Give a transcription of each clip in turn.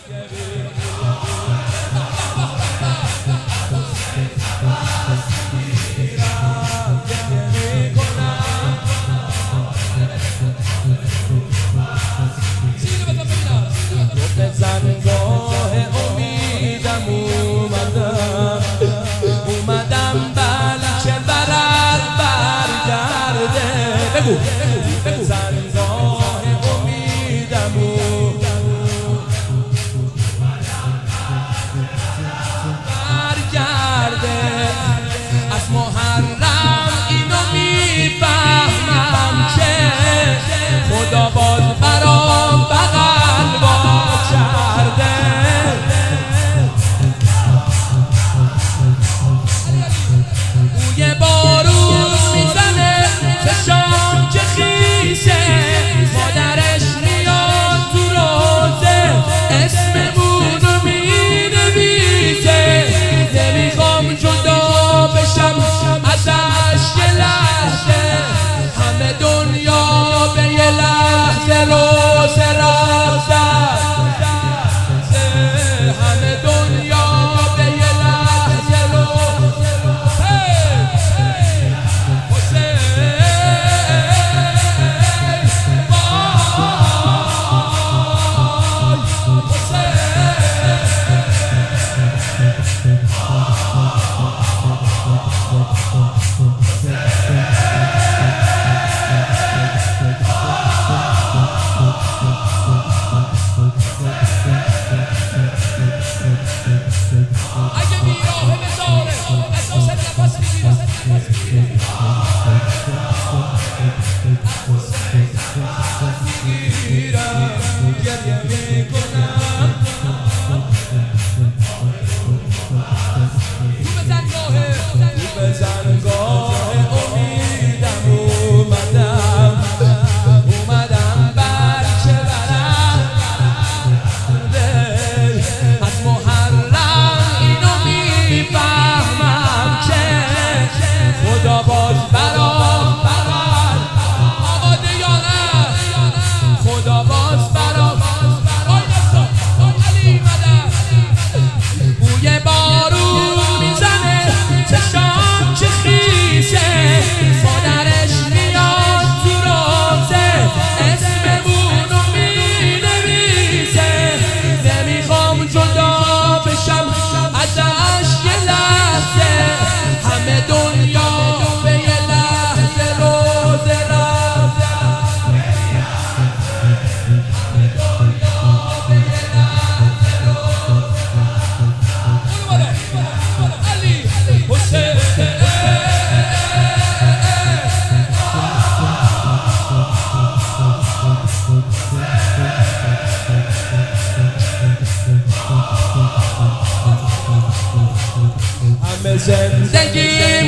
زندگیم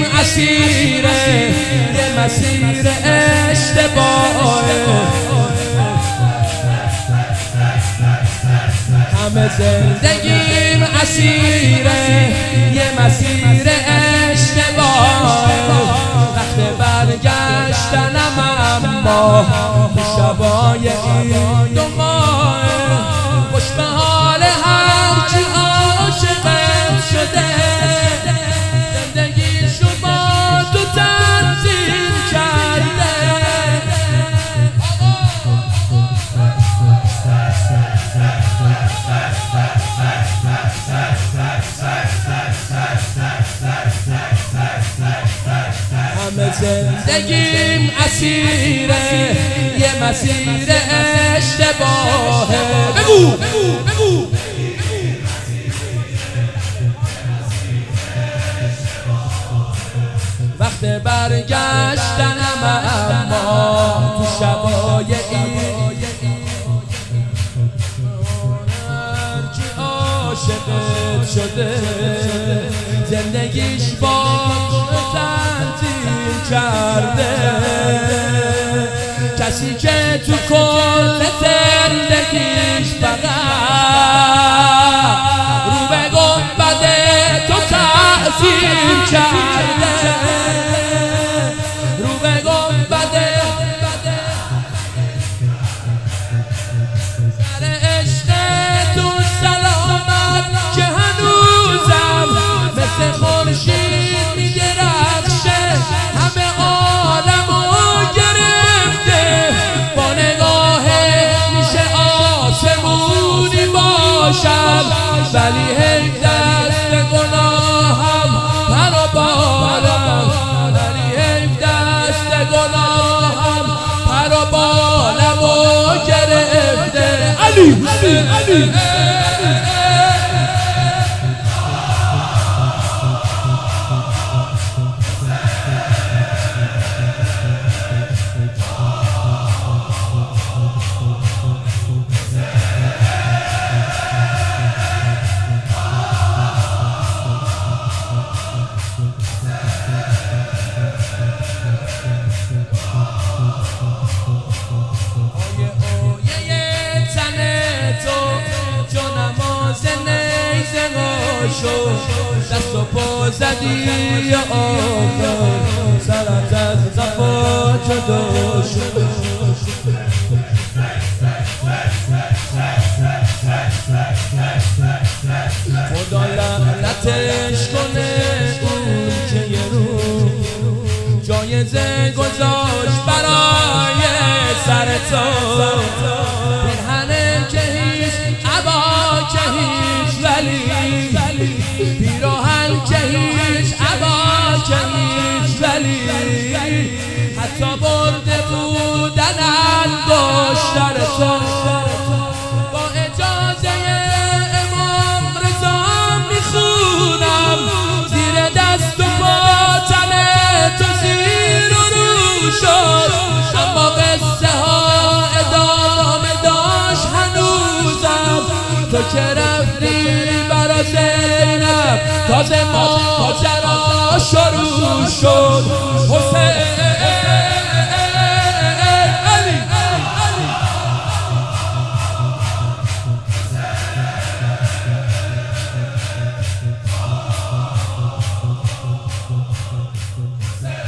اسیره یه مسیر اشتباهه، همه زندگیم اسیره یه مسیر اشتباهه. وقت برگشتنم اما شبای این دو ماه، خوش به حال هرچی عاشقم شده، زندگی شما تو تنظیم کرده. همه زندگیم اسیره یه مسیر اشتباهه. بگو بگو بگو. وقت برگشتنم اما تو شبای این هرچی عاشقت شده، زندگیش با تنظیم کرده. کسی که تو کل زندگیش فقط رو به گنبد تو تعظیم کرده، رو به گنبد سر عشق تو ولی هی دست گناهم پر و بالم، ولی هی دست گناهم پر و بالم و گرفته. علی دست و پا زدی یا آقا، سرت از قفا جدا شد. خدا لعنتش کنه اون که یه روز جایزه گذاشت برای سر تو. پیرهنه که هیچ، عبا که هیچ، ولی پیراهن که هیچ، عبا که هیچ، ولی حتی برده بودن انگشتر تو. با اجازه امام رضا میخونم زیر دست و پا تن تو زیر و رو شد، اما قصه ها ادامه داشت هنوزم. تو که رفتی برا زینب تازه ماجرا شروع شد. حسین علی